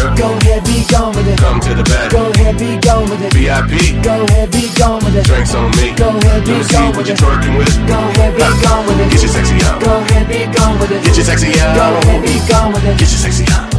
girl. Go ahead, be gone with it. Come to the back. Go ahead, be gone with it. VIP. Go ahead, be gone with it. Drinks on me. Go ahead, be Let me see gone what with you're it. twerking with. Go ahead, be gone with it. Get your sexy out. Go ahead, be gone with it. Get your sexy out. Go ahead, be gone with it. Get your sexy out.